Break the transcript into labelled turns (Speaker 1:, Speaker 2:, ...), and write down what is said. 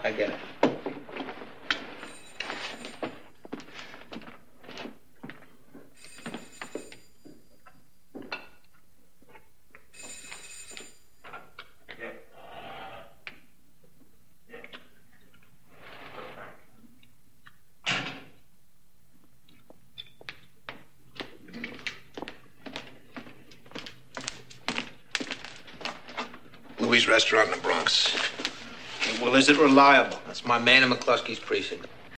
Speaker 1: I get it.
Speaker 2: Louis' Restaurant in the Bronx.
Speaker 1: Well, is it reliable? That's my man in McCluskey's precinct.